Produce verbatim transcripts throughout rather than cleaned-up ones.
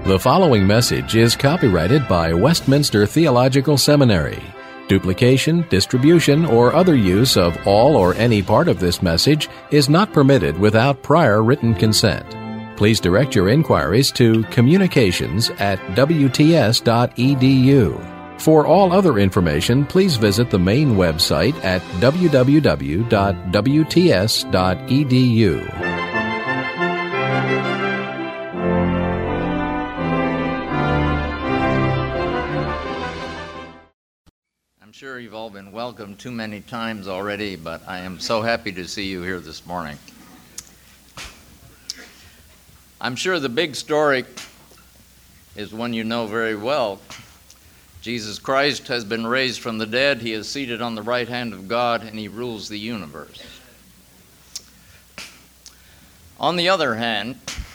The following message is copyrighted by Westminster Theological Seminary. Duplication, distribution, or other use of all or any part of this message is not permitted without prior written consent. Please direct your inquiries to communications at w t s dot e d u. For all other information, please visit the main website at w w w dot w t s dot e d u. I'm sure you've all been welcomed too many times already, but I am so happy to see you here this morning. I'm sure the big story is one you know very well. Jesus Christ has been raised from the dead. He is seated on the right hand of God, and he rules the universe. On the other hand,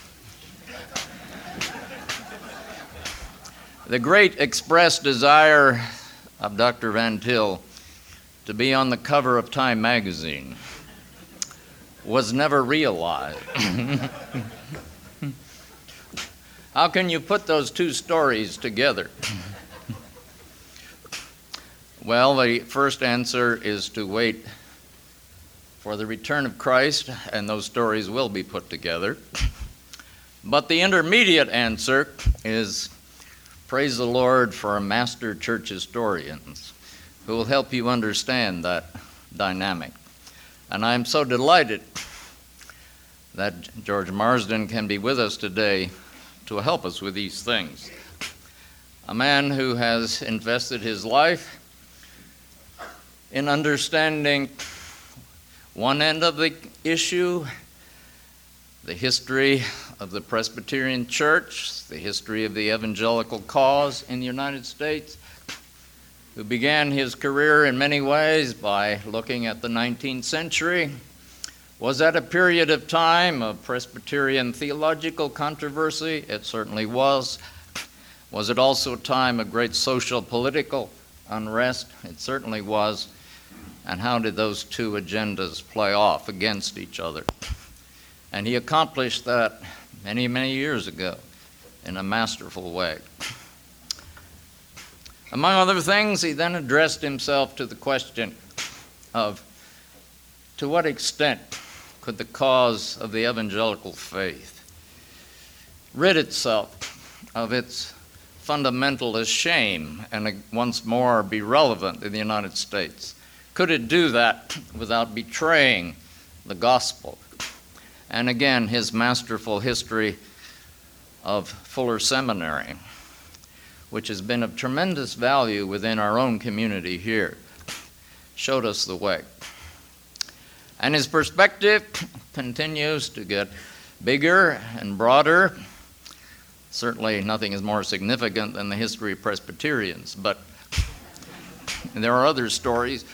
the great expressed desire of Doctor Van Til to be on the cover of Time magazine was never realized. How can you put those two stories together? Well, the first answer is to wait for the return of Christ, and those stories will be put together. But the intermediate answer is, praise the Lord for master church historians who will help you understand that dynamic. And I'm so delighted that George Marsden can be with us today to help us with these things. A man who has invested his life in understanding one end of the issue, the history of the Presbyterian Church, the history of the evangelical cause in the United States, who began his career in many ways by looking at the nineteenth century, was that a period of time of Presbyterian theological controversy? It certainly was. Was it also a time of great social political unrest? It certainly was. And how did those two agendas play off against each other? And he accomplished that many, many years ago in a masterful way. Among other things, he then addressed himself to the question of, to what extent could the cause of the evangelical faith rid itself of its fundamentalist shame and once more be relevant in the United States? Could it do that without betraying the gospel? And again, his masterful history of Fuller Seminary, which has been of tremendous value within our own community here, showed us the way. And his perspective continues to get bigger and broader. Certainly nothing is more significant than the history of Presbyterians, but there are other stories.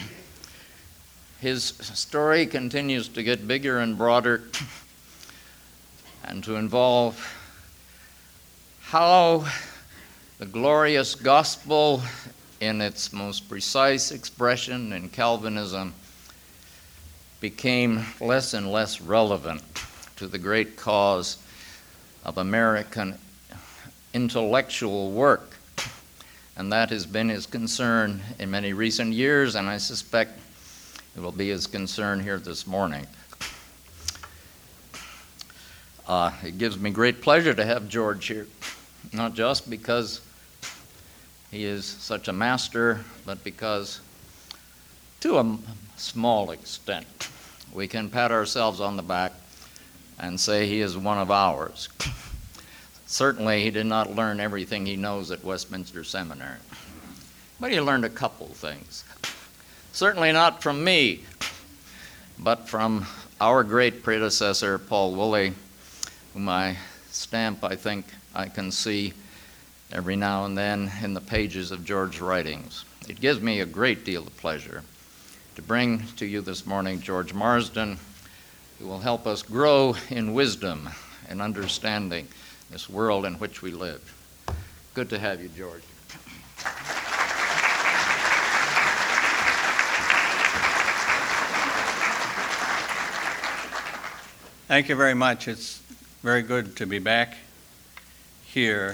His story continues to get bigger and broader and to involve how the glorious gospel in its most precise expression in Calvinism became less and less relevant to the great cause of American intellectual work. And that has been his concern in many recent years, and I suspect it will be his concern here this morning. Uh, it gives me great pleasure to have George here, not just because he is such a master, but because, to a small extent, we can pat ourselves on the back and say he is one of ours. Certainly, he did not learn everything he knows at Westminster Seminary, but he learned a couple things. Certainly not from me, but from our great predecessor, Paul Woolley, whom I stamp, I think I can see every now and then in the pages of George's writings. It gives me a great deal of pleasure to bring to you this morning George Marsden, who will help us grow in wisdom and understanding this world in which we live. Good to have you, George. Thank you very much. It's very good to be back here,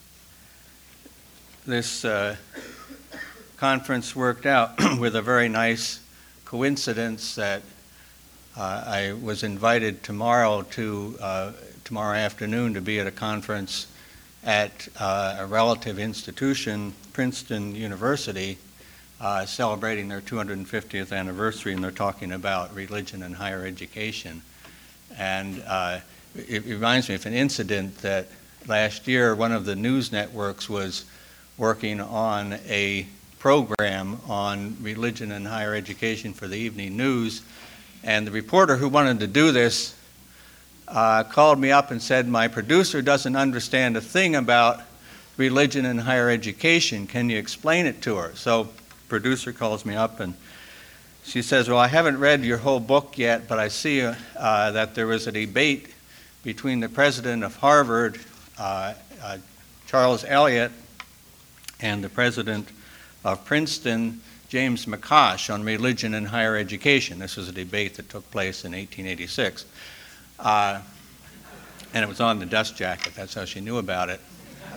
this uh, conference worked out with a very nice coincidence that uh, I was invited tomorrow to uh, tomorrow afternoon to be at a conference at uh, a relative institution, Princeton University, uh, celebrating their two hundred fiftieth anniversary, and they're talking about religion and higher education. And uh, it reminds me of an incident that last year one of the news networks was working on a program on religion and higher education for the evening news, and the reporter who wanted to do this uh, called me up and said, "My producer doesn't understand a thing about religion and higher education. Can you explain it to her?" So producer calls me up and she says, "Well, I haven't read your whole book yet, but I see uh, that there was a debate between the president of Harvard, uh, uh, Charles Eliot, and the president of Princeton, James McCosh, on religion and higher education." This was a debate that took place in eighteen eighty-six. Uh, and it was on the dust jacket. That's how she knew about it.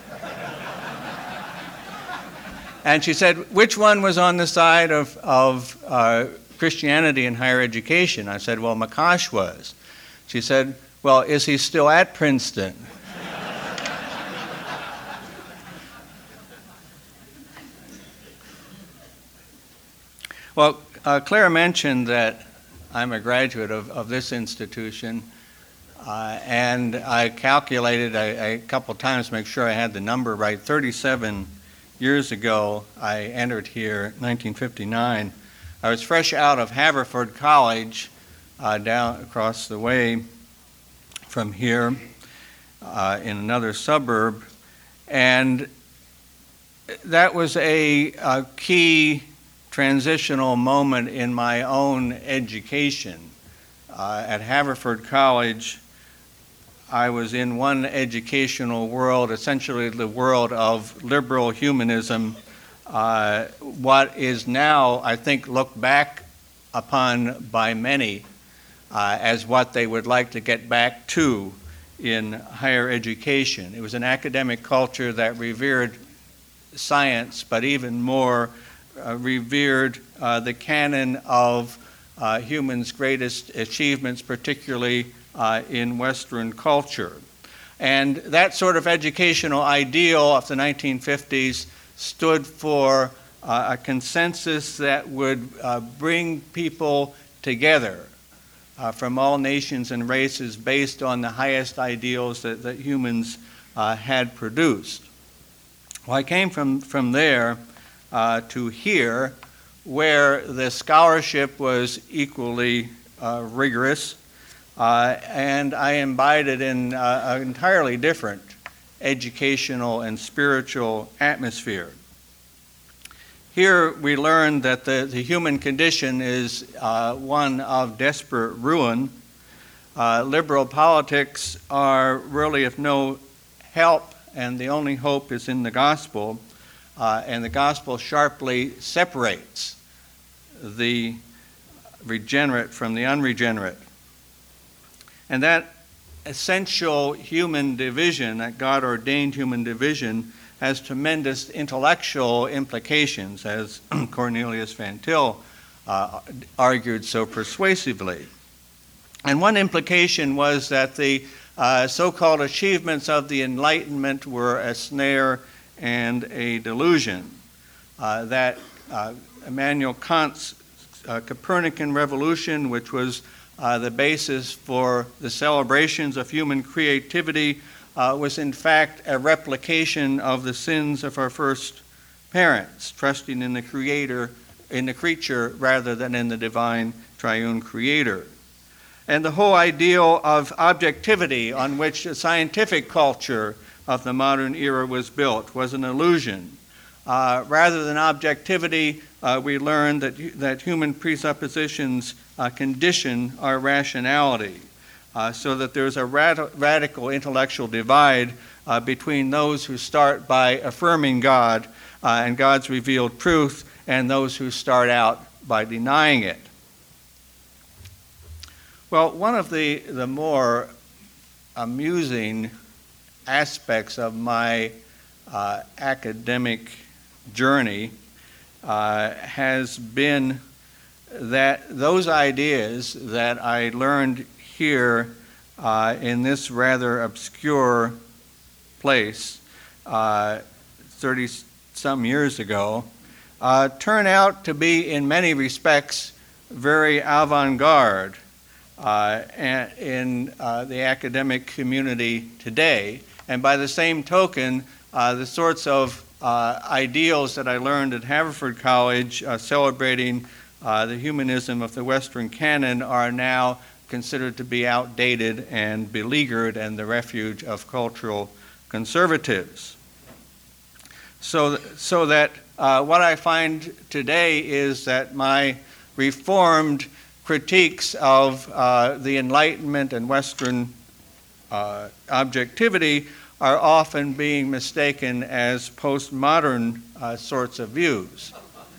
And she said, "Which one was on the side of, of uh, Christianity and higher education?" I said, "Well, McCosh was." She said, "Well, is he still at Princeton?" Well, uh, Claire mentioned that I'm a graduate of, of this institution, uh, and I calculated a, a couple times to make sure I had the number right. thirty-seven years ago, I entered here, nineteen fifty-nine. I was fresh out of Haverford College, uh, down across the way from here, uh, in another suburb, and that was a, a key transitional moment in my own education. Uh, at Haverford College, I was in one educational world, essentially the world of liberal humanism, uh, what is now, I think, looked back upon by many uh, as what they would like to get back to in higher education. It was an academic culture that revered science, but even more Uh, revered uh, the canon of uh, humans' greatest achievements, particularly uh, in Western culture. And that sort of educational ideal of the nineteen fifties stood for uh, a consensus that would uh, bring people together uh, from all nations and races based on the highest ideals that, that humans uh, had produced. Well, I came from, from there Uh, to here, where the scholarship was equally uh, rigorous, uh, and I imbibed in uh, an entirely different educational and spiritual atmosphere. Here we learned that the, the human condition is uh, one of desperate ruin. Uh, liberal politics are really of no help, and the only hope is in the gospel. Uh, and the gospel sharply separates the regenerate from the unregenerate. And that essential human division, that God-ordained human division, has tremendous intellectual implications, as Cornelius Van Til uh, argued so persuasively. And one implication was that the uh, so-called achievements of the Enlightenment were a snare and a delusion, uh, that uh, Immanuel Kant's uh, Copernican revolution, which was uh, the basis for the celebrations of human creativity, uh, was in fact a replication of the sins of our first parents, trusting in the creator, in the creature rather than in the divine triune creator. And the whole ideal of objectivity on which the scientific culture of the modern era was built was an illusion. Uh, rather than objectivity, uh, we learned that, that human presuppositions uh, condition our rationality, uh, so that there's a rad- radical intellectual divide uh, between those who start by affirming God uh, and God's revealed truth, and those who start out by denying it. Well, one of the, the more amusing aspects of my uh, academic journey uh, has been that those ideas that I learned here uh, in this rather obscure place uh, thirty-some years ago uh, turn out to be, in many respects, very avant-garde uh, in uh, the academic community today. And by the same token, uh, the sorts of uh, ideals that I learned at Haverford College uh, celebrating uh, the humanism of the Western canon are now considered to be outdated and beleaguered and the refuge of cultural conservatives. So, so that uh, what I find today is that my reformed critiques of uh, the Enlightenment and Western uh, objectivity are often being mistaken as postmodern uh, sorts of views.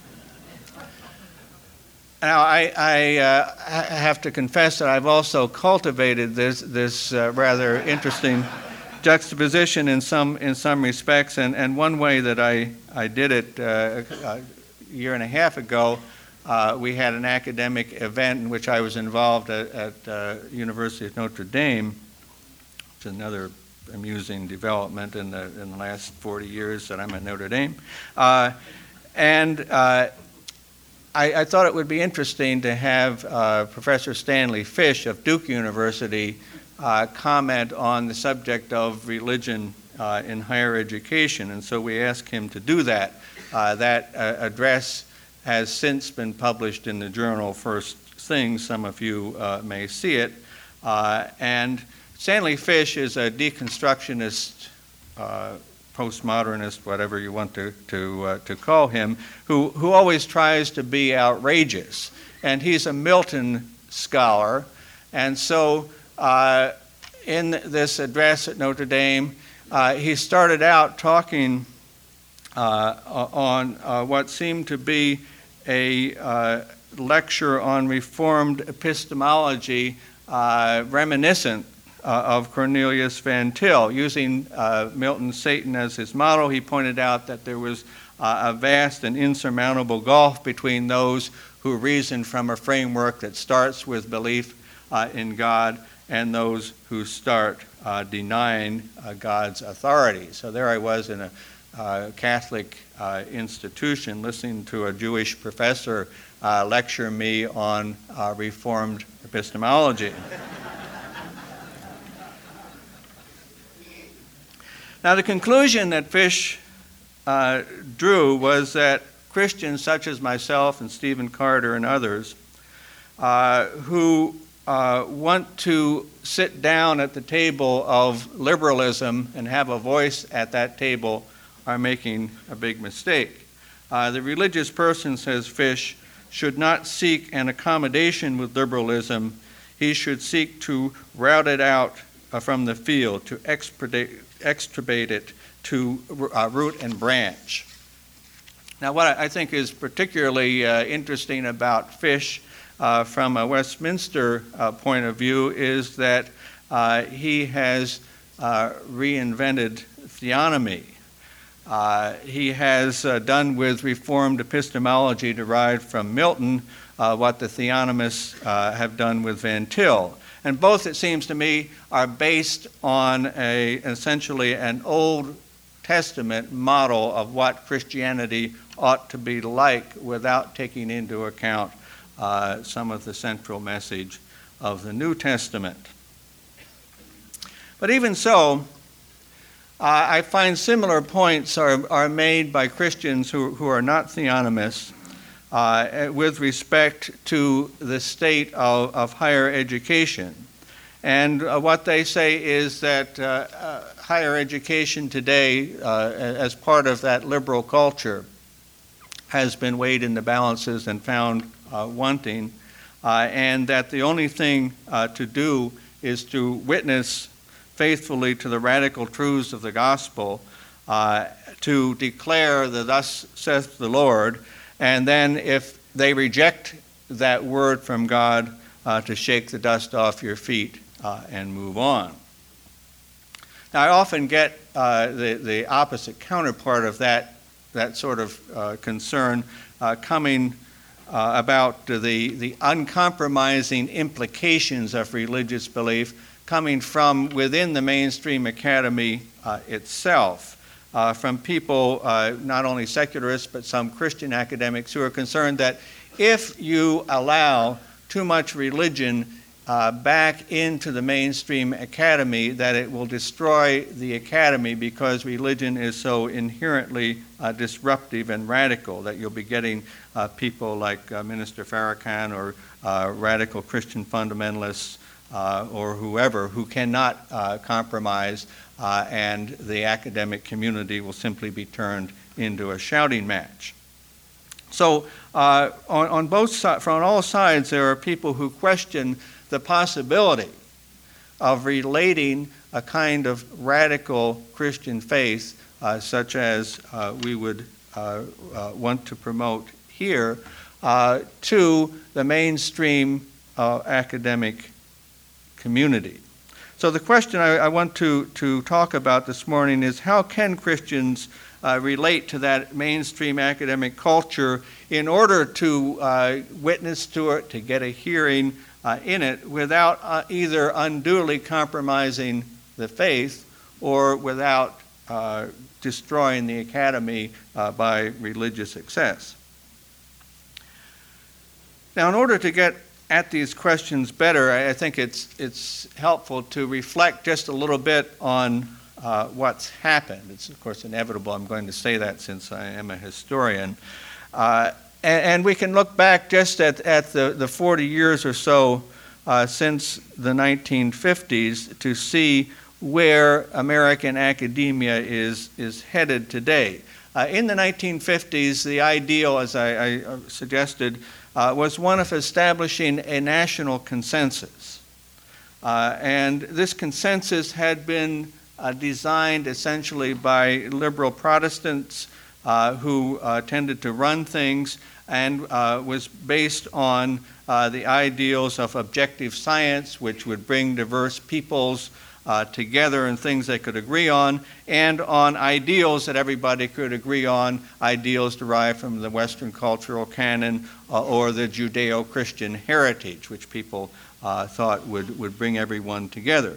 Now, I, I, uh, I have to confess that I've also cultivated this, this uh, rather interesting juxtaposition in some, in some respects, and, and one way that I, I did it uh, a year and a half ago, uh, we had an academic event in which I was involved at, at uh, University of Notre Dame, which is another amusing development in the, in the last forty years that I'm at Notre Dame. Uh, and uh, I, I thought it would be interesting to have uh, Professor Stanley Fish of Duke University uh, comment on the subject of religion uh, in higher education, and so we asked him to do that. Uh, that uh, address has since been published in the journal First Things. Some of you uh, may see it. Uh, and Stanley Fish is a deconstructionist, uh, postmodernist, whatever you want to to, uh, to call him, who, who always tries to be outrageous. And he's a Milton scholar. And so uh, in this address at Notre Dame, uh, he started out talking uh, on uh, what seemed to be a uh, lecture on Reformed epistemology uh, reminiscent Uh, of Cornelius Van Til. Using uh, Milton's Satan as his model, he pointed out that there was uh, a vast and insurmountable gulf between those who reason from a framework that starts with belief uh, in God and those who start uh, denying uh, God's authority. So there I was in a uh, Catholic uh, institution listening to a Jewish professor uh, lecture me on uh, Reformed epistemology. Now, the conclusion that Fish uh, drew was that Christians such as myself and Stephen Carter and others uh, who uh, want to sit down at the table of liberalism and have a voice at that table are making a big mistake. Uh, the religious person, says Fish, should not seek an accommodation with liberalism. He should seek to rout it out uh, from the field, to expedite extirpate it to uh, root and branch. Now, what I think is particularly uh, interesting about Fish uh, from a Westminster uh, point of view is that uh, he has uh, reinvented theonomy. Uh, he has uh, done with Reformed epistemology derived from Milton uh, what the theonomists uh, have done with Van Til. And both, it seems to me, are based on a essentially an Old Testament model of what Christianity ought to be like without taking into account uh, some of the central message of the New Testament. But even so, uh, I find similar points are, are made by Christians who, who are not theonomists Uh, with respect to the state of, of higher education. And uh, what they say is that uh, uh, higher education today, uh, as part of that liberal culture, has been weighed in the balances and found uh, wanting, uh, and that the only thing uh, to do is to witness faithfully to the radical truths of the gospel, uh, to declare the thus saith the Lord, and then if they reject that word from God, uh, to shake the dust off your feet uh, and move on. Now, I often get uh, the, the opposite counterpart of that, that sort of uh, concern uh, coming uh, about the, the uncompromising implications of religious belief coming from within the mainstream academy uh, itself, uh, from people, uh, not only secularists, but some Christian academics who are concerned that if you allow too much religion uh, back into the mainstream academy, that it will destroy the academy because religion is so inherently uh, disruptive and radical that you'll be getting uh, people like uh, Minister Farrakhan or uh, radical Christian fundamentalists Uh, or whoever who cannot uh, compromise, uh, and the academic community will simply be turned into a shouting match. So uh, on, on both sides, from all sides, there are people who question the possibility of relating a kind of radical Christian faith, uh, such as uh, we would uh, uh, want to promote here, uh, to the mainstream uh, academic community. So the question I, I want to, to talk about this morning is, how can Christians uh, relate to that mainstream academic culture in order to uh, witness to it, to get a hearing uh, in it, without uh, either unduly compromising the faith or without uh, destroying the academy uh, by religious excess? Now, in order to get at these questions better, I think it's it's helpful to reflect just a little bit on uh, what's happened. It's, of course, inevitable. I'm going to say that since I am a historian. Uh, and, and we can look back just at, at the, the forty years or so uh, since the nineteen fifties to see where American academia is, is headed today. Uh, in the nineteen fifties, the ideal, as I, I suggested, Uh, was one of establishing a national consensus. Uh, and this consensus had been uh, designed essentially by liberal Protestants uh, who uh, tended to run things, and uh, was based on uh, the ideals of objective science, which would bring diverse peoples Uh, together and things they could agree on, and on ideals that everybody could agree on, ideals derived from the Western cultural canon uh, or the Judeo-Christian heritage, which people uh, thought would, would bring everyone together.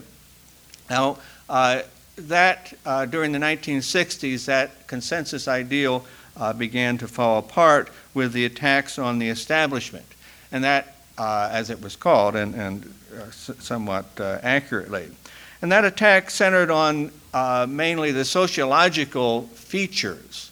Now, uh, that uh, during the nineteen sixties, that consensus ideal uh, began to fall apart with the attacks on the establishment, and that, uh, as it was called, and, and uh, s- somewhat uh, accurately. And that attack centered on uh, mainly the sociological features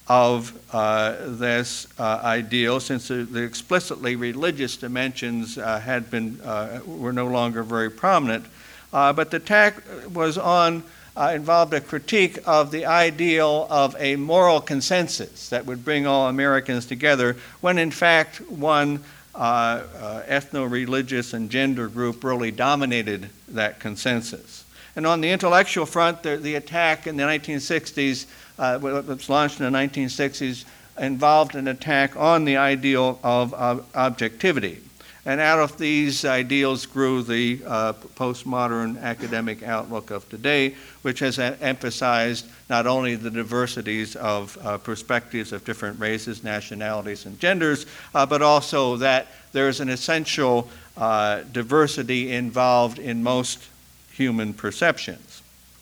of uh, this uh, ideal, since the, the explicitly religious dimensions uh, had been uh, were no longer very prominent. Uh, but the attack was on uh, involved a critique of the ideal of a moral consensus that would bring all Americans together, when in fact one uh, uh, ethno-religious and gender group really dominated that consensus. And on the intellectual front, the, the attack in the nineteen sixties, uh, it was launched in the nineteen sixties, involved an attack on the ideal of uh, objectivity. And out of these ideals grew the uh, postmodern academic outlook of today, which has a- emphasized not only the diversities of uh, perspectives of different races, nationalities, and genders, uh, but also that there's an essential uh, diversity involved in most human perceptions.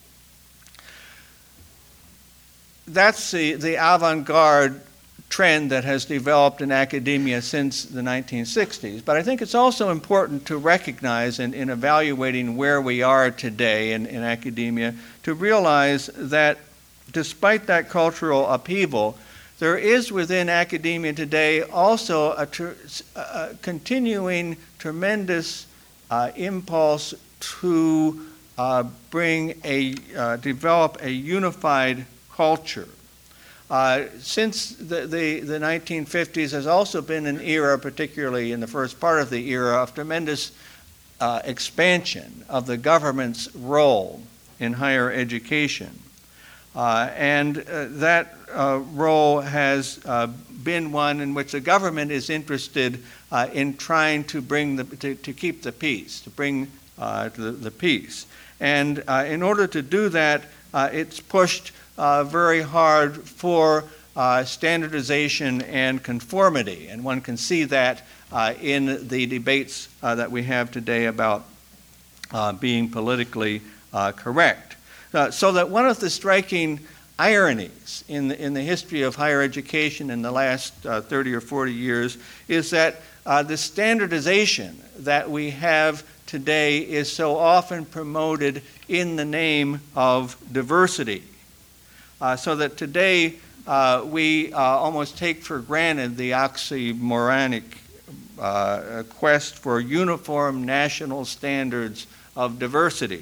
That's the, the avant-garde trend that has developed in academia since the nineteen sixties. But I think it's also important to recognize in, in evaluating where we are today in, in academia, to realize that despite that cultural upheaval, there is within academia today also a, tr- a continuing tremendous uh, impulse to uh, bring a, uh, develop a unified culture. Uh, since the, the, the nineteen fifties has also been an era, particularly in the first part of the era, of tremendous uh, expansion of the government's role in higher education. Uh, and uh, that uh, role has uh, been one in which the government is interested uh, in trying to bring the, to, to keep the peace, to bring uh, the, the peace. And uh, in order to do that, uh, it's pushed uh, very hard for uh, standardization and conformity. And one can see that uh, in the debates uh, that we have today about uh, being politically uh, correct. Uh, so that one of the striking ironies in the, in the history of higher education in the last uh, thirty or forty years is that uh, the standardization that we have today is so often promoted in the name of diversity. Uh, so that today uh, we uh, almost take for granted the oxymoronic uh, quest for uniform national standards of diversity.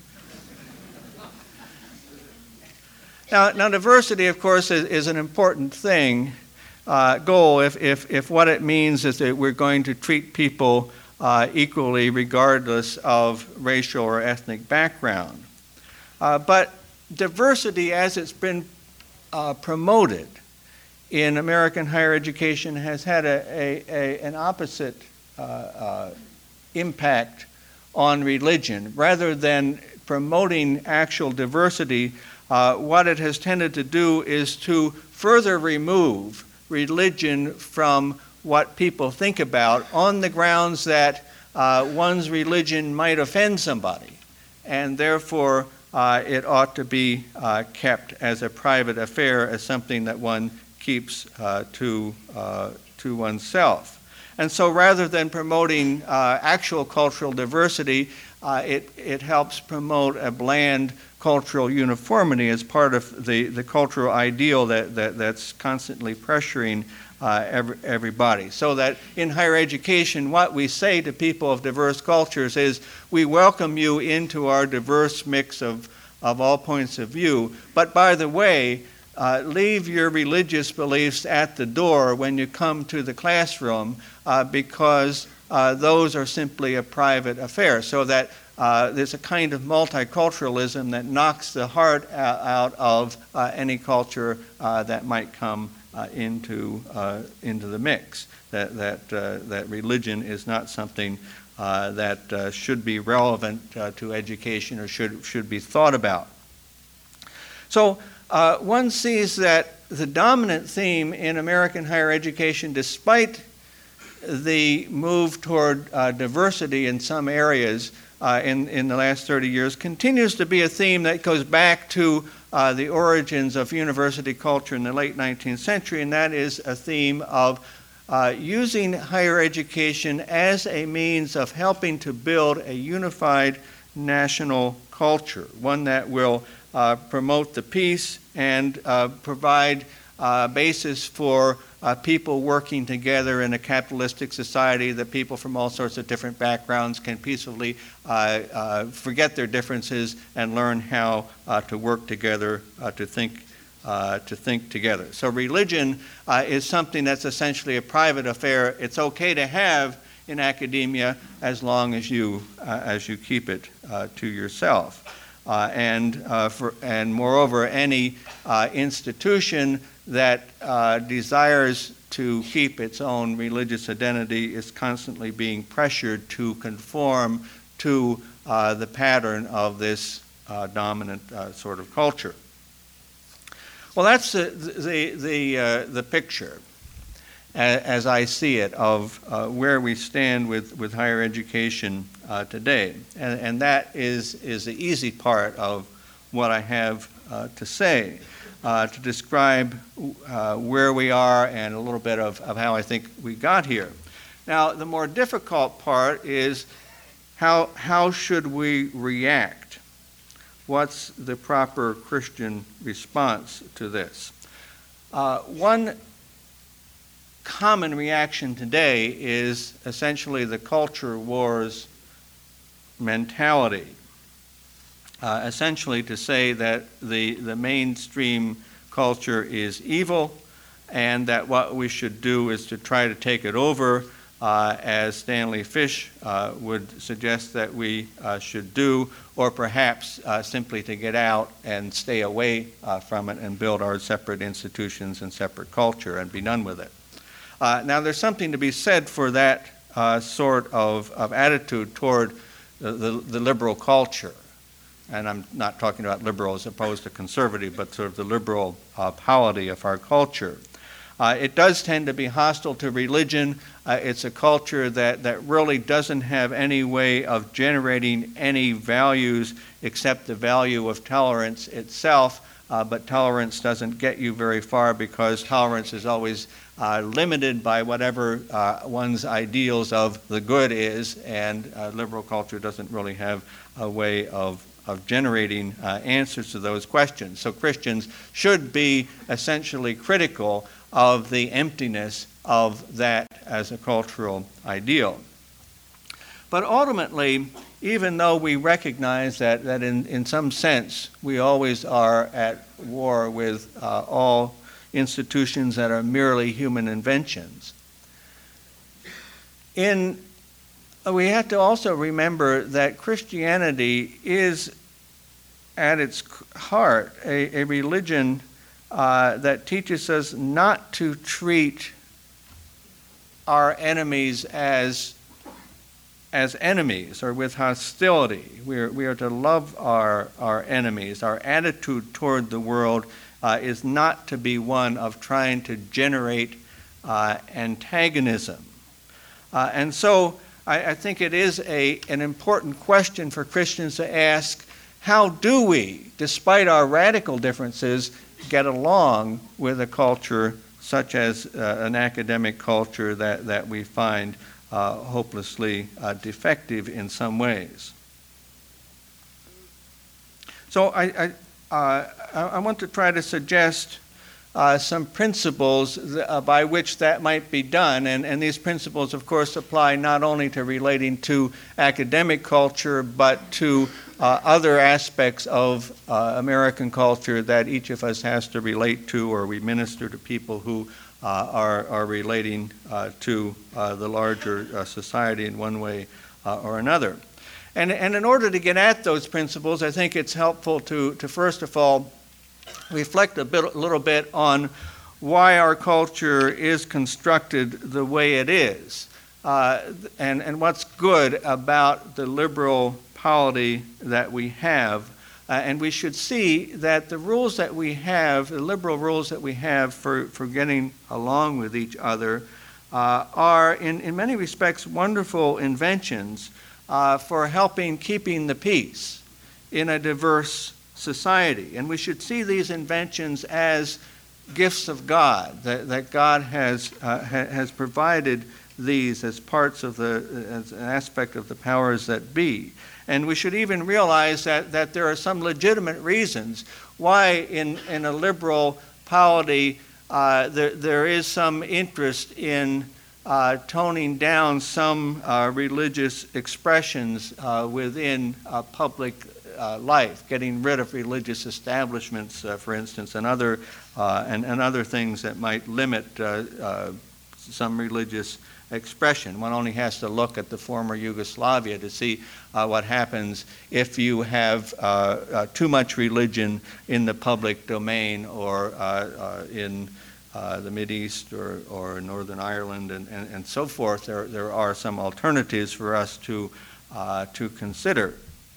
Now, now diversity, of course, is, is an important thing, uh, goal, if, if, if what it means is that we're going to treat people uh, equally regardless of racial or ethnic background. Uh, but diversity, as it's been uh, promoted in American higher education, has had a, a, a, an opposite uh, uh, impact on religion. Rather than promoting actual diversity, Uh, what it has tended to do is to further remove religion from what people think about on the grounds that uh, one's religion might offend somebody, and therefore uh, it ought to be uh, kept as a private affair, as something that one keeps uh, to, uh, to oneself. And so rather than promoting uh, actual cultural diversity, uh, it, it helps promote a bland cultural uniformity as part of the, the cultural ideal that, that, that's constantly pressuring uh, every, everybody. So that in higher education, what we say to people of diverse cultures is, we welcome you into our diverse mix of, of all points of view, but by the way, uh, leave your religious beliefs at the door when you come to the classroom, uh, because uh, those are simply a private affair. So that Uh, there's a kind of multiculturalism that knocks the heart out of uh, any culture uh, that might come uh, into uh, into the mix. That that uh, that religion is not something uh, that uh, should be relevant uh, to education or should should be thought about. So uh, one sees that the dominant theme in American higher education, despite the move toward uh, diversity in some areas, Uh, in, in the last thirty years, continues to be a theme that goes back to uh, the origins of university culture in the late nineteenth century, and that is a theme of uh, using higher education as a means of helping to build a unified national culture, one that will uh, promote the peace and uh, provide a basis for Uh, people working together in a capitalistic society, that people from all sorts of different backgrounds can peacefully uh, uh, forget their differences and learn how uh, to work together, uh, to think, uh, to think together. So religion uh, is something that's essentially a private affair. It's okay to have in academia as long as you uh, as you keep it uh, to yourself. Uh, and uh, for, and moreover, any uh, institution that uh, desires to keep its own religious identity is constantly being pressured to conform to uh, the pattern of this uh, dominant uh, sort of culture. Well, that's the the the, uh, the picture, as I see it, of uh, where we stand with, with higher education uh, today, and, and that is is the easy part of what I have uh, to say. Uh, to describe uh, where we are and a little bit of, of how I think we got here. Now, the more difficult part is how, how should we react? What's the proper Christian response to this? Uh, one common reaction today is essentially the culture wars mentality. Uh, essentially to say that the, the mainstream culture is evil, and that what we should do is to try to take it over, uh, as Stanley Fish uh, would suggest that we uh, should do, or perhaps uh, simply to get out and stay away uh, from it and build our separate institutions and separate culture and be done with it. Uh, now, there's something to be said for that uh, sort of, of attitude toward the, the, the liberal culture. And I'm not talking about liberal as opposed to conservative, but sort of the liberal uh, polity of our culture. Uh, it does tend to be hostile to religion. Uh, it's a culture that, that really doesn't have any way of generating any values except the value of tolerance itself. Uh, but tolerance doesn't get you very far because tolerance is always uh, limited by whatever uh, one's ideals of the good is, and uh, liberal culture doesn't really have a way of of generating uh, answers to those questions. So Christians should be essentially critical of the emptiness of that as a cultural ideal. But ultimately, even though we recognize that, that in, in some sense we always are at war with uh, all institutions that are merely human inventions, in we have to also remember that Christianity is, at its heart, a, a religion uh, that teaches us not to treat our enemies as, as enemies or with hostility. We are, we are to love our, our enemies. Our attitude toward the world uh, is not to be one of trying to generate uh, antagonism. Uh, and so, I, I think it is a, an important question for Christians to ask, how do we, despite our radical differences, get along with a culture such as uh, an academic culture that, that we find uh, hopelessly uh, defective in some ways? So I, I, uh, I want to try to suggest Uh, some principles th- uh, by which that might be done. And, and these principles, of course, apply not only to relating to academic culture, but to uh, other aspects of uh, American culture that each of us has to relate to, or we minister to people who uh, are, are relating uh, to uh, the larger uh, society in one way uh, or another. And, and in order to get at those principles, I think it's helpful to, to first of all, reflect a, bit, a little bit on why our culture is constructed the way it is, uh, and, and what's good about the liberal polity that we have. Uh, and we should see that the rules that we have, the liberal rules that we have for, for getting along with each other, uh, are in, in many respects wonderful inventions uh, for helping keeping the peace in a diverse society. And we should see these inventions as gifts of God, that, that God has uh, ha, has provided these as parts of the, as an aspect of the powers that be. And we should even realize that, that there are some legitimate reasons why in, in a liberal polity uh, there, there is some interest in uh, toning down some uh, religious expressions uh, within uh, public Uh, life, getting rid of religious establishments, uh, for instance, and other uh, and, and other things that might limit uh, uh, some religious expression. One only has to look at the former Yugoslavia to see uh, what happens if you have uh, uh, too much religion in the public domain, or uh, uh, in uh, the Mideast or, or Northern Ireland, and, and, and so forth. There there are some alternatives for us to uh, to consider.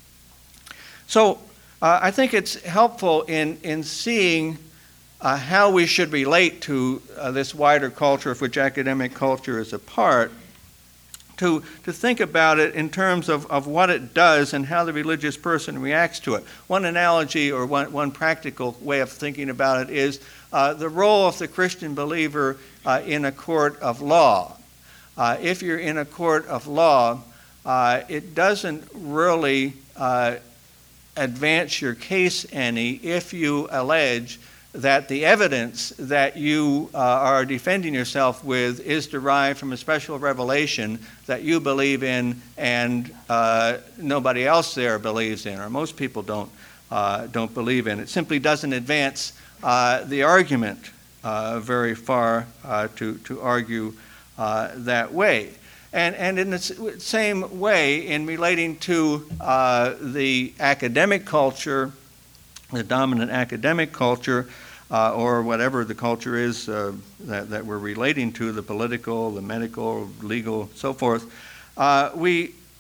So uh, I think it's helpful in, in seeing uh, how we should relate to uh, this wider culture of which academic culture is a part, to, to think about it in terms of, of what it does and how the religious person reacts to it. One analogy or one, one practical way of thinking about it is uh, the role of the Christian believer uh, in a court of law. Uh, if you're in a court of law, uh, it doesn't really uh, advance your case any if you allege that the evidence that you uh, are defending yourself with is derived from a special revelation that you believe in and uh, nobody else there believes in, or most people don't uh, don't believe in. It simply doesn't advance uh, the argument uh, very far uh, to to argue uh, that way. And, and in the same way, in relating to uh, the academic culture, the dominant academic culture, uh, or whatever the culture is uh, that, that we're relating to, the political, the medical, legal, so forth, uh, we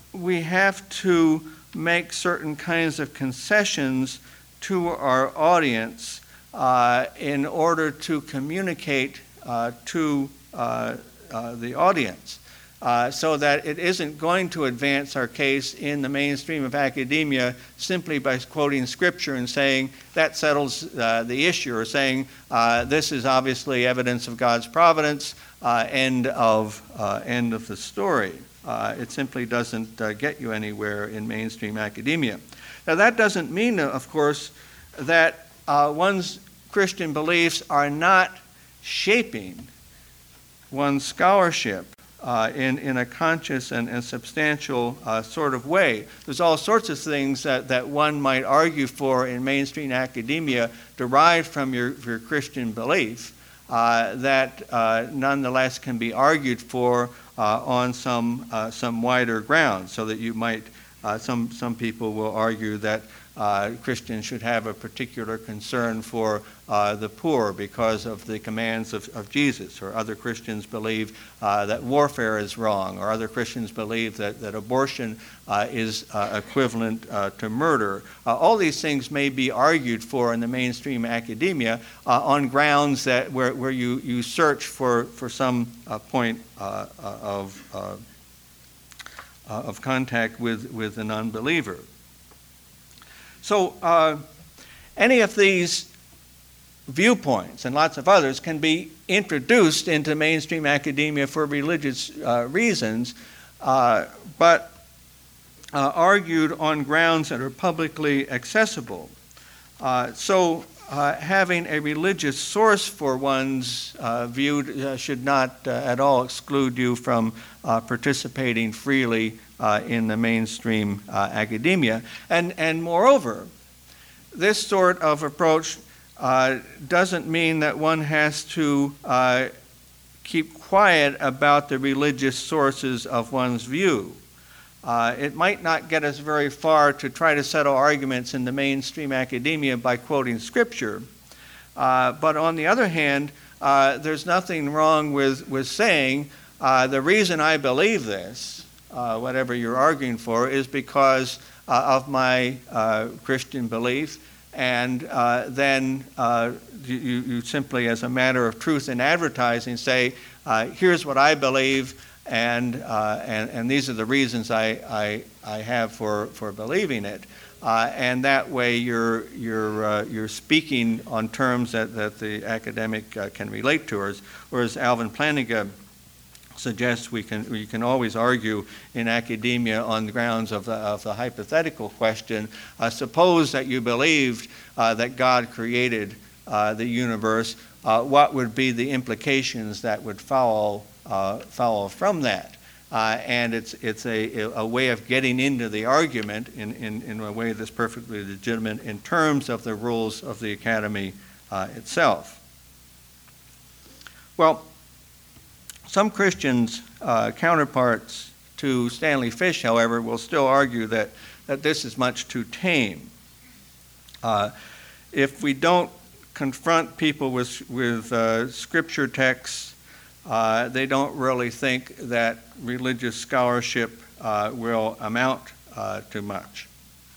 we have to make certain kinds of concessions to our audience uh, in order to communicate uh, to uh, uh, the audience. Uh, so that it isn't going to advance our case in the mainstream of academia simply by quoting Scripture and saying that settles uh, the issue, or saying uh, this is obviously evidence of God's providence, uh, end of uh, end of the story. Uh, it simply doesn't uh, get you anywhere in mainstream academia. Now that doesn't mean, of course, that uh, one's Christian beliefs are not shaping one's scholarship Uh, in, in a conscious and, and substantial uh, sort of way. There's all sorts of things that, that one might argue for in mainstream academia derived from your, your Christian belief uh, that uh, nonetheless can be argued for uh, on some, uh, some wider ground, so that you might, uh, some, some people will argue that Uh, Christians should have a particular concern for uh, the poor because of the commands of, of Jesus, or other Christians believe uh, that warfare is wrong, or other Christians believe that, that abortion uh, is uh, equivalent uh, to murder. Uh, all these things may be argued for in the mainstream academia uh, on grounds that where, where you, you search for, for some uh, point uh, of, uh, uh, of contact with, with an unbeliever. So uh, any of these viewpoints, and lots of others, can be introduced into mainstream academia for religious uh, reasons, uh, but uh, argued on grounds that are publicly accessible. Uh, so uh, having a religious source for one's uh, view uh, should not uh, at all exclude you from uh, participating freely Uh, in the mainstream uh, academia. And, and moreover, this sort of approach uh, doesn't mean that one has to uh, keep quiet about the religious sources of one's view. Uh, it might not get us very far to try to settle arguments in the mainstream academia by quoting Scripture. Uh, but on the other hand, uh, there's nothing wrong with, with saying, uh, the reason I believe this, Uh, whatever you're arguing for, is because uh, of my uh, Christian belief, and uh, then uh, you, you simply, as a matter of truth in advertising, say, uh, here's what I believe, and, uh, and and these are the reasons I, I, I have for, for believing it. Uh, and that way you're, you're, uh, you're speaking on terms that, that the academic uh, can relate to, or as, or as Alvin Plantinga suggests, we can we can always argue in academia on the grounds of the, of the hypothetical question. Uh, suppose that you believed uh, that God created uh, the universe. Uh, what would be the implications that would follow uh, follow from that? Uh, and it's it's a, a way of getting into the argument in, in, in a way that's perfectly legitimate in terms of the rules of the academy uh, itself. Well, some Christians, uh, counterparts to Stanley Fish, however, will still argue that, that this is much too tame. Uh, if we don't confront people with, with uh, Scripture texts, uh, they don't really think that religious scholarship uh, will amount uh, to much.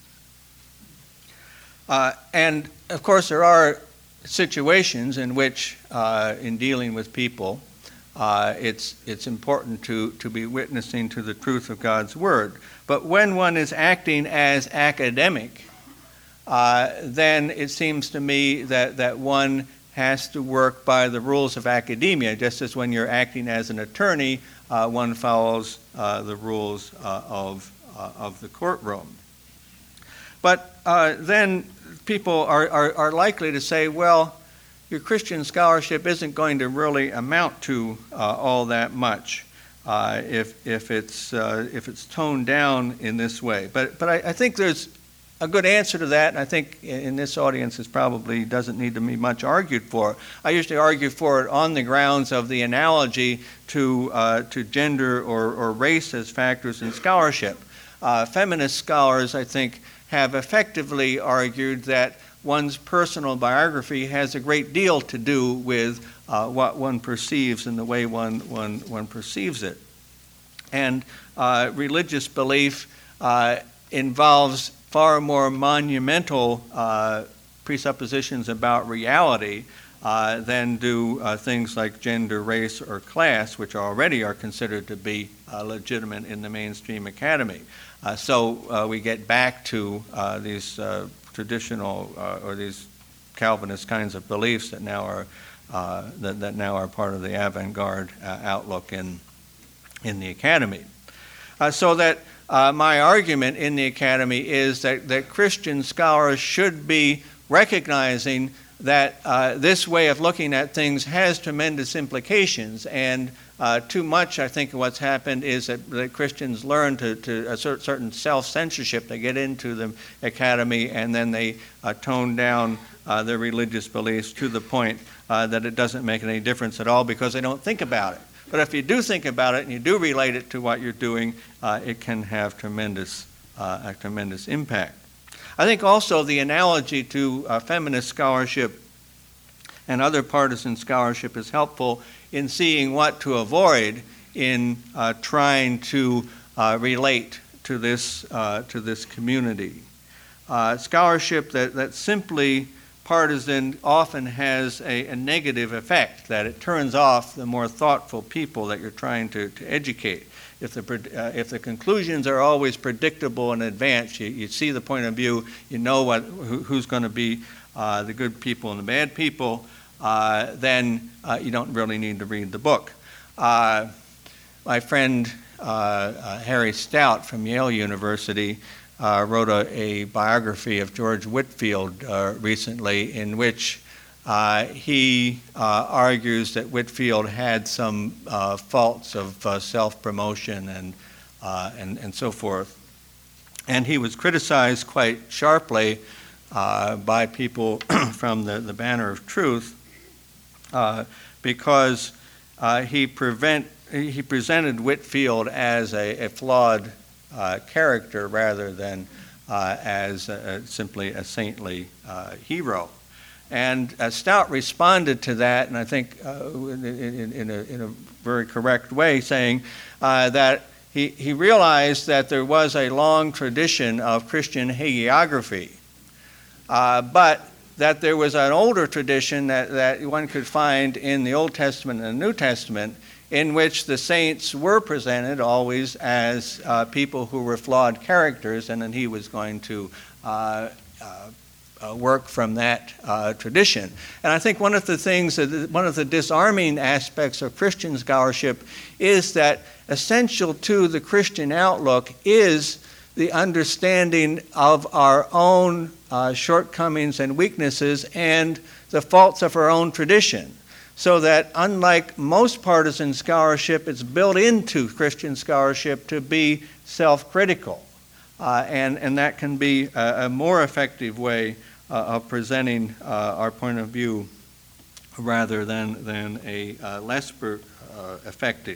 Uh, and, of course, there are situations in which, uh, in dealing with people, Uh, it's it's important to, to be witnessing to the truth of God's Word. But when one is acting as academic, uh, then it seems to me that, that one has to work by the rules of academia, just as when you're acting as an attorney, uh, one follows uh, the rules uh, of, uh, of the courtroom. But uh, then people are, are, are likely to say, well, your Christian scholarship isn't going to really amount to uh, all that much uh, if if it's uh, if it's toned down in this way. But but I, I think there's a good answer to that, and I think in this audience it probably doesn't need to be much argued for. I usually argue for it on the grounds of the analogy to uh, to gender or, or race as factors in scholarship. Uh, feminist scholars, I think, have effectively argued that one's personal biography has a great deal to do with uh, what one perceives and the way one, one, one perceives it. And uh, religious belief uh, involves far more monumental uh, presuppositions about reality uh, than do uh, things like gender, race, or class, which already are considered to be uh, legitimate in the mainstream academy. Uh, so uh, we get back to uh, these uh, traditional uh, or these Calvinist kinds of beliefs that now are uh, that, that now are part of the avant-garde uh, outlook in in the academy. Uh, so that uh, my argument in the academy is that, that Christian scholars should be recognizing that uh, this way of looking at things has tremendous implications, and uh, too much, I think, what's happened is that, that Christians learn to, to a certain self-censorship. They get into the academy and then they uh, tone down uh, their religious beliefs to the point uh, that it doesn't make any difference at all because they don't think about it. But if you do think about it and you do relate it to what you're doing, uh, it can have tremendous, uh, a tremendous impact. I think also the analogy to uh, feminist scholarship and other partisan scholarship is helpful in seeing what to avoid in uh, trying to uh, relate to this uh, to this community. Uh, scholarship that, that simply partisan often has a, a negative effect, that it turns off the more thoughtful people that you're trying to, to educate. If the, uh, if the conclusions are always predictable in advance, you, you see the point of view, you know what, who, who's going to be uh, the good people and the bad people, uh, then uh, you don't really need to read the book. Uh, my friend uh, uh, Harry Stout from Yale University uh, wrote a, a biography of George Whitefield uh, recently, in which Uh, he uh, argues that Whitefield had some uh, faults of uh, self-promotion and, uh, and and so forth, and he was criticized quite sharply uh, by people from the, the Banner of Truth uh, because uh, he prevent he presented Whitefield as a, a flawed uh, character rather than uh, as a, simply a saintly uh, hero. And uh, Stout responded to that, and I think uh, in, in, a, in a very correct way, saying uh, that he, he realized that there was a long tradition of Christian hagiography, uh, but that there was an older tradition that, that one could find in the Old Testament and the New Testament, in which the saints were presented always as uh, people who were flawed characters, and then he was going to uh, uh, Uh, work from that uh, tradition. And I think one of the things, that, one of the disarming aspects of Christian scholarship is that essential to the Christian outlook is the understanding of our own uh, shortcomings and weaknesses and the faults of our own tradition. So that unlike most partisan scholarship, it's built into Christian scholarship to be self-critical. Uh, and, and that can be a, a more effective way uh, of presenting uh, our point of view rather than, than a uh, less per, uh, effective.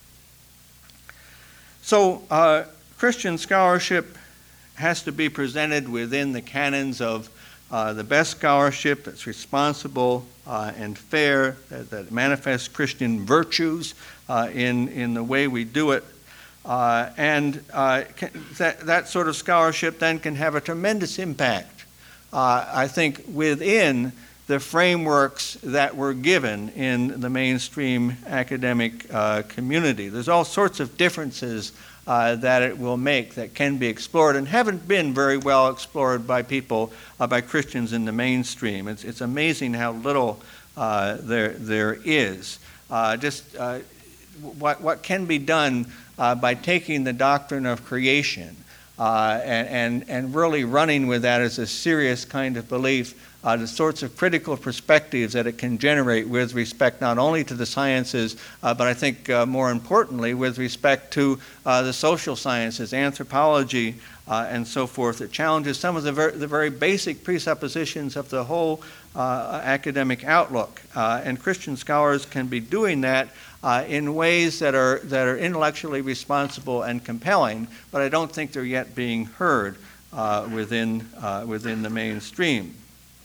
So uh, Christian scholarship has to be presented within the canons of uh, the best scholarship that's responsible uh, and fair, that, that manifests Christian virtues uh, in, in the way we do it. Uh, and uh, can, that, that sort of scholarship then can have a tremendous impact, uh, I think, within the frameworks that were given in the mainstream academic uh, community. There's all sorts of differences uh, that it will make that can be explored and haven't been very well explored by people, uh, by Christians in the mainstream. It's, it's amazing how little uh, there, there is. Uh, just uh, what, what can be done Uh, by taking the doctrine of creation uh, and, and, and really running with that as a serious kind of belief, uh, the sorts of critical perspectives that it can generate with respect not only to the sciences, uh, but I think uh, more importantly with respect to uh, the social sciences, anthropology, uh, and so forth. It challenges some of the, ver- the very basic presuppositions of the whole uh, academic outlook. Uh, and Christian scholars can be doing that Uh, in ways that are that are intellectually responsible and compelling, but I don't think they're yet being heard uh, within uh, within the mainstream.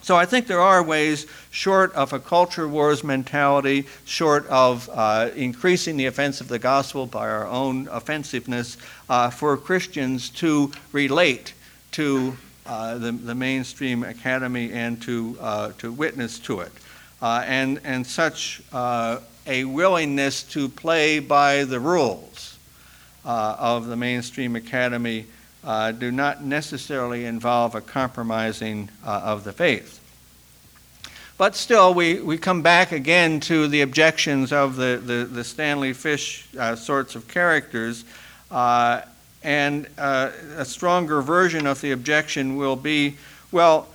So I think there are ways, short of a culture wars mentality, short of uh, increasing the offense of the gospel by our own offensiveness, uh, for Christians to relate to uh, the, the mainstream academy and to uh, to witness to it, uh, and and such uh, a willingness to play by the rules uh, of the mainstream academy uh, do not necessarily involve a compromising uh, of the faith. But still, we, we come back again to the objections of the, the, the Stanley Fish uh, sorts of characters, uh, and uh, a stronger version of the objection will be, well,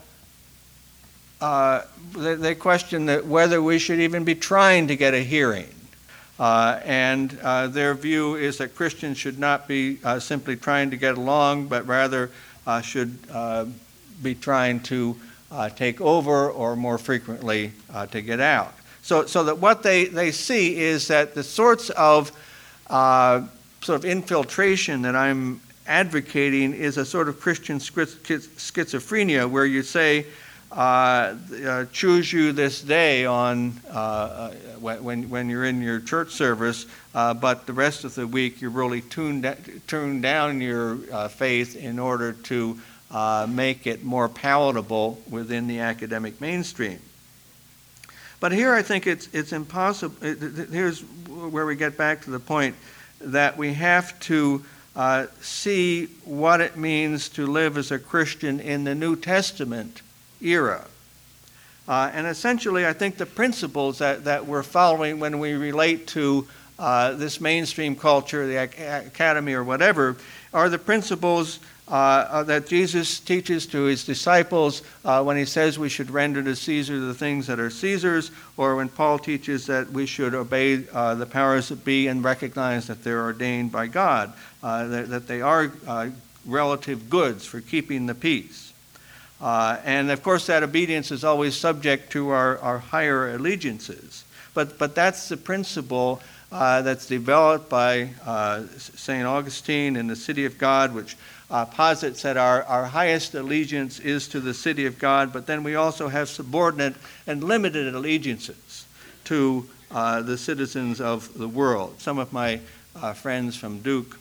uh, they, they question that whether we should even be trying to get a hearing. Uh, and uh, their view is that Christians should not be uh, simply trying to get along, but rather uh, should uh, be trying to Uh, take over, or more frequently uh, to get out. So, so that what they, they see is that the sorts of uh, sort of infiltration that I'm advocating is a sort of Christian schizophrenia, where you say, uh, uh, choose you this day on uh, when when you're in your church service, uh, but the rest of the week you're really tuned tuned down your uh, faith in order to Uh, make it more palatable within the academic mainstream. But here I think it's it's impossible. It, it, here's where we get back to the point that we have to uh, see what it means to live as a Christian in the New Testament era. Uh, and essentially, I think the principles that, that we're following when we relate to uh, this mainstream culture, the ac- academy or whatever, are the principles Uh, that Jesus teaches to his disciples uh, when he says we should render to Caesar the things that are Caesar's, or when Paul teaches that we should obey uh, the powers that be and recognize that they're ordained by God, uh, that, that they are uh, relative goods for keeping the peace. Uh, and of course that obedience is always subject to our, our higher allegiances. But, but that's the principle uh, that's developed by uh, Saint Augustine in the City of God, which Uh, posits that our, our highest allegiance is to the city of God, but then we also have subordinate and limited allegiances to uh, the citizens of the world. Some of my uh, friends from Duke,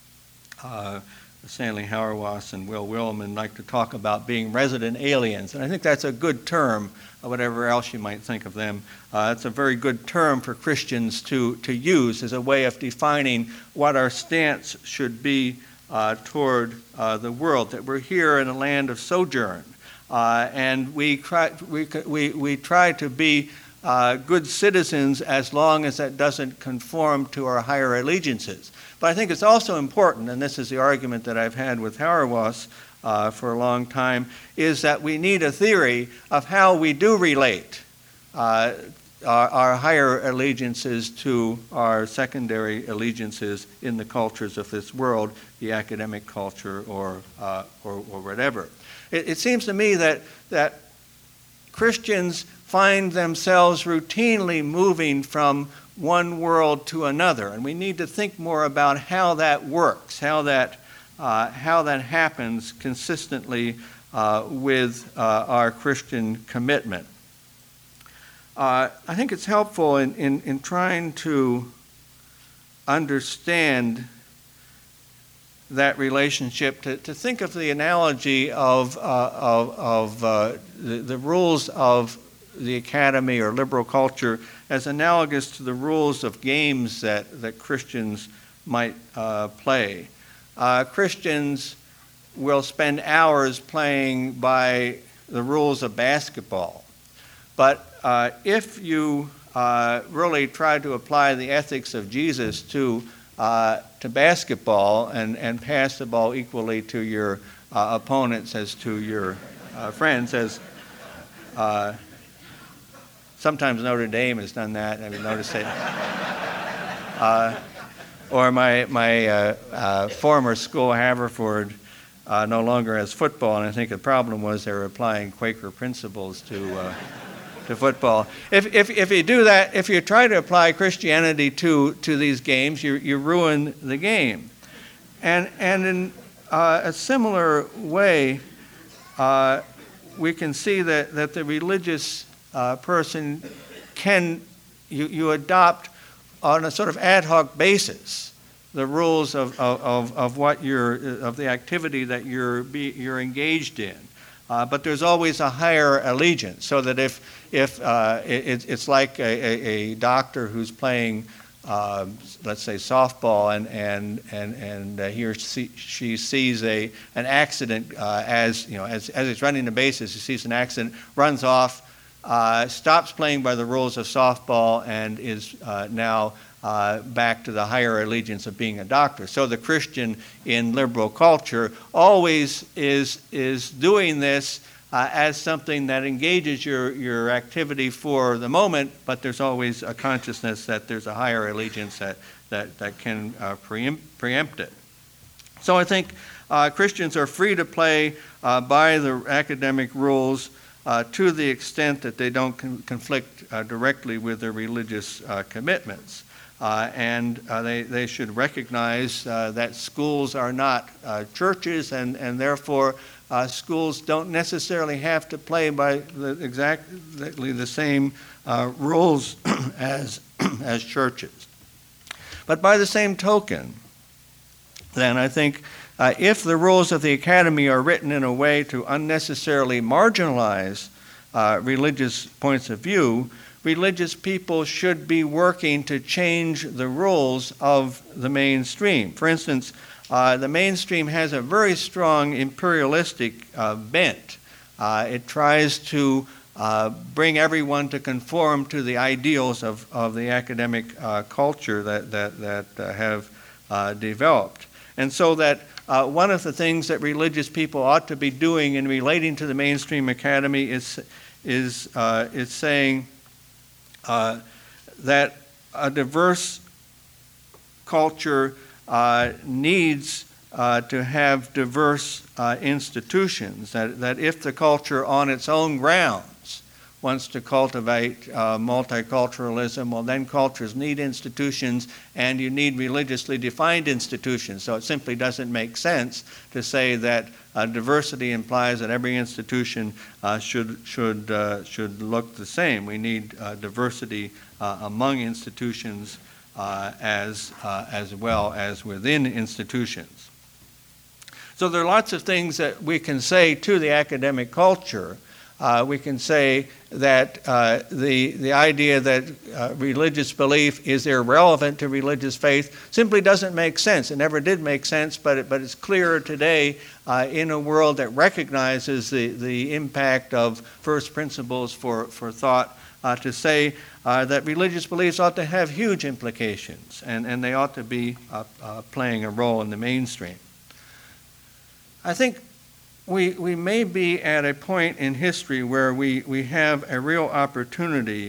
uh, Stanley Hauerwas and Will Wilman, like to talk about being resident aliens, and I think that's a good term, or whatever else you might think of them. Uh, it's a very good term for Christians to, to use as a way of defining what our stance should be Uh, toward uh, the world, that we're here in a land of sojourn, uh, and we try, we, we, we try to be uh, good citizens as long as that doesn't conform to our higher allegiances. But I think it's also important, and this is the argument that I've had with Hauerwas uh, for a long time, is that we need a theory of how we do relate uh, Our, our higher allegiances to our secondary allegiances in the cultures of this world, the academic culture or uh, or, or whatever. It, it seems to me that that Christians find themselves routinely moving from one world to another, and we need to think more about how that works, how that uh, how that happens consistently uh, with uh, our Christian commitment. Uh, I think it's helpful in, in, in trying to understand that relationship to, to think of the analogy of, uh, of, of uh, the, the rules of the academy or liberal culture as analogous to the rules of games that, that Christians might uh, play. Uh, Christians will spend hours playing by the rules of basketball, but Uh, if you uh, really try to apply the ethics of Jesus to uh, to basketball and, and pass the ball equally to your uh, opponents as to your uh, friends, as uh, sometimes Notre Dame has done that, have you noticed it? Uh, or my, my uh, uh, former school, Haverford, uh, no longer has football, and I think the problem was they were applying Quaker principles to uh, to football. If, if if you do that, if you try to apply Christianity to, to these games, you you ruin the game. And and in uh, a similar way, uh, we can see that, that the religious uh, person can, you, you adopt on a sort of ad hoc basis the rules of, of, of what you're, of the activity that you're, be, you're engaged in. Uh, but there's always a higher allegiance, so that if, if uh, it, it's like a, a, a doctor who's playing, uh, let's say, softball, and and and and uh, he or she, she sees a an accident uh, as you know as as it's running the bases, he sees an accident, runs off, uh, stops playing by the rules of softball, and is uh, now uh, back to the higher allegiance of being a doctor. So the Christian in liberal culture always is is doing this uh, as something that engages your, your activity for the moment, but there's always a consciousness that there's a higher allegiance that, that, that can uh, preempt, preempt it. So I think uh, Christians are free to play uh, by the academic rules uh, to the extent that they don't con- conflict uh, directly with their religious uh, commitments. Uh, and uh, they, they should recognize uh, that schools are not uh, churches, and, and therefore uh, schools don't necessarily have to play by the, exactly the same uh, rules as, as churches. But by the same token, then I think uh, if the rules of the academy are written in a way to unnecessarily marginalize uh, religious points of view, religious people should be working to change the rules of the mainstream. For instance, uh, the mainstream has a very strong imperialistic uh, bent. Uh, it tries to uh, bring everyone to conform to the ideals of, of the academic uh, culture that, that, that uh, have uh, developed. And so that uh, one of the things that religious people ought to be doing in relating to the mainstream academy is, is, uh, is saying, Uh, that a diverse culture uh, needs uh, to have diverse uh, institutions, that, that if the culture on its own grounds wants to cultivate uh, multiculturalism, well, then cultures need institutions, and you need religiously defined institutions. So it simply doesn't make sense to say that uh, diversity implies that every institution uh, should should uh, should look the same. We need uh, diversity uh, among institutions uh, as uh, as well as within institutions. So there are lots of things that we can say to the academic culture. Uh, we can say that uh, the the idea that uh, religious belief is irrelevant to religious faith simply doesn't make sense. It never did make sense, but it, but it's clearer today uh, in a world that recognizes the, the impact of first principles for, for thought uh, to say uh, that religious beliefs ought to have huge implications, and, and they ought to be uh, uh, playing a role in the mainstream. I think We we may be at a point in history where we, we have a real opportunity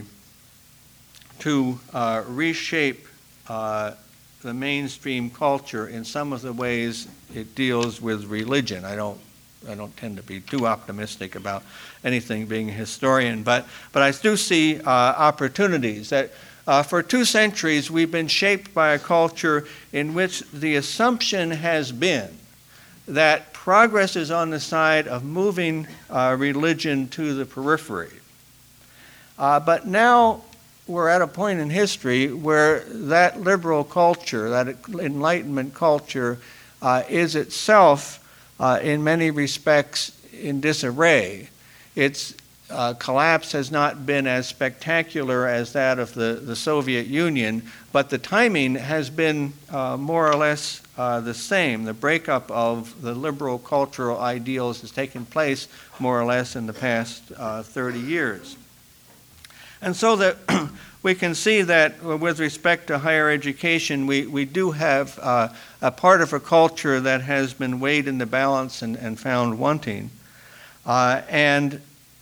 to uh, reshape uh, the mainstream culture in some of the ways it deals with religion. I don't I don't tend to be too optimistic about anything being a historian, but but I do see uh, opportunities that uh, for two centuries we've been shaped by a culture in which the assumption has been that progress is on the side of moving uh, religion to the periphery. Uh, but now we're at a point in history where that liberal culture, that Enlightenment culture, uh, is itself, uh, in many respects, in disarray. Its uh, collapse has not been as spectacular as that of the, the Soviet Union, but the timing has been uh, more or less Uh, the same. The breakup of the liberal cultural ideals has taken place more or less in the past uh, thirty years. And so that we can see that with respect to higher education, we, we do have uh, a part of a culture that has been weighed in the balance and, and found wanting. Uh, and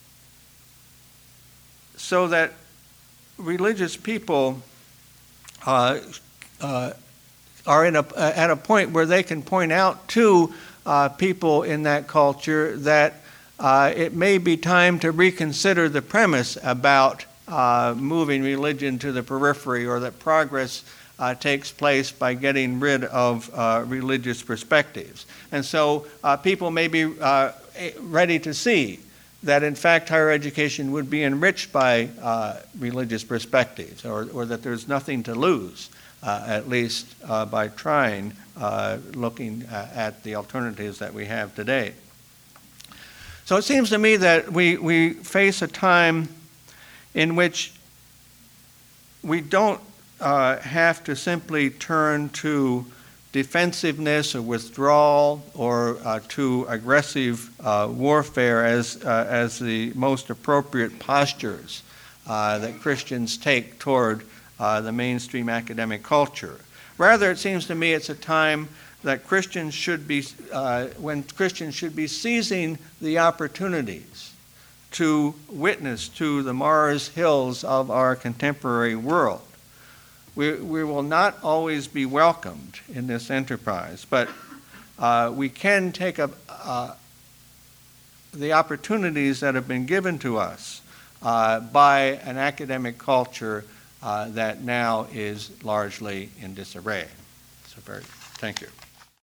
so that religious people uh, uh, are in a, at a point where they can point out to uh, people in that culture that uh, it may be time to reconsider the premise about uh, moving religion to the periphery, or that progress uh, takes place by getting rid of uh, religious perspectives. And so uh, people may be uh, ready to see that in fact higher education would be enriched by uh, religious perspectives, or, or that there's nothing to lose, uh, at least uh, by trying uh, looking uh, at the alternatives that we have today. So it seems to me that we, we face a time in which we don't uh, have to simply turn to defensiveness or withdrawal or uh, to aggressive uh, warfare as, uh, as the most appropriate postures uh, that Christians take toward uh, the mainstream academic culture. Rather, it seems to me it's a time that Christians should be, uh, when Christians should be seizing the opportunities to witness to the Mars Hills of our contemporary world. We, we will not always be welcomed in this enterprise, but uh, we can take up uh, the opportunities that have been given to us uh, by an academic culture uh, that now is largely in disarray. So very, thank you.